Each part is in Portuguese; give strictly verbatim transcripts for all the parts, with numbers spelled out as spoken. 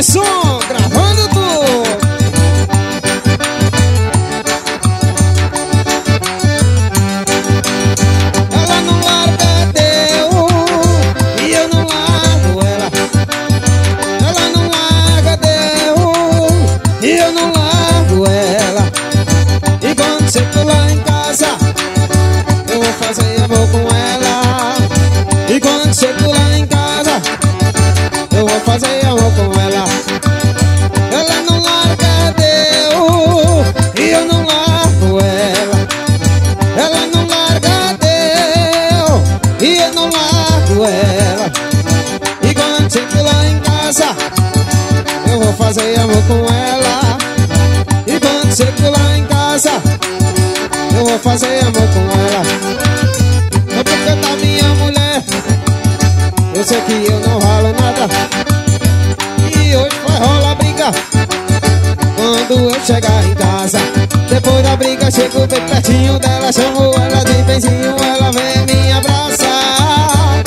Cine Som, gravando tudo. Ela não larga Deus e eu não largo ela. Ela não larga Deus e eu não largo ela. E quando chego lá em casa, eu vou fazer amor com ela. E quando chego lá em casa, eu vou fazer amor com ela. Ela não larga Deus e eu não largo ela. Ela não larga Deus e eu não largo ela. E quando chego lá em casa, eu vou fazer amor com ela. E quando chego lá em casa, eu vou fazer amor com ela. É porque tá minha mulher, eu sei que eu não valo nada. E hoje vai rolar briga quando eu chegar em casa. Depois da briga chego bem pertinho dela, chamo ela de benzinho, ela vem me abraçar.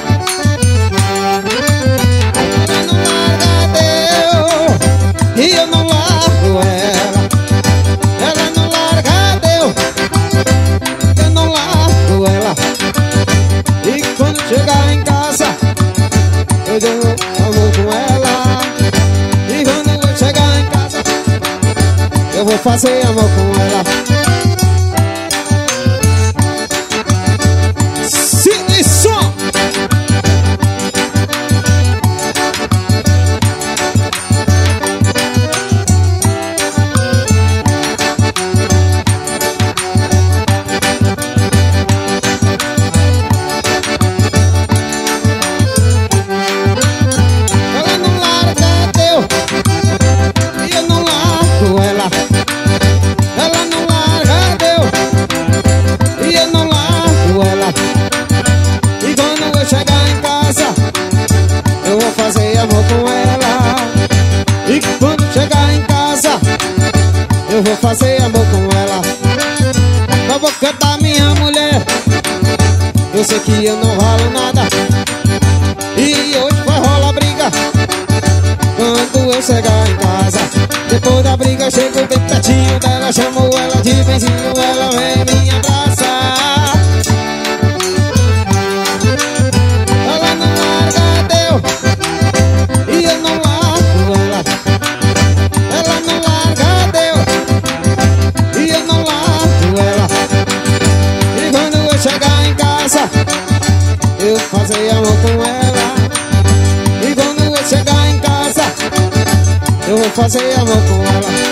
Ela não larga Deus e eu não largo ela. Ela não larga Deus, eu não largo ela. E quando chegar em casa, eu dou amor com ela. E quando eu chegar em casa, eu vou fazer amor com ela. Cine Som. Ela não larga Deus e eu não largo ela. Ela não larga Deus e eu não largo ela. E quando eu chegar em casa, eu vou fazer amor com ela. E quando chegar em casa, eu vou fazer amor com ela. Na boca da minha mulher, eu sei que eu não valo nada. E hoje vai rolar briga quando eu chegar em casa. Depois da briga eu chego bem pertinho dela, chamo ela de benzinho, ela vem me abraçar. Ela não larga Deus e eu não largo ela. Ela não larga Deus e eu não largo ela. E quando eu chegar em casa, eu vou fazer amor com ela. E quando eu chegar em casa, eu vou fazer amor com ela.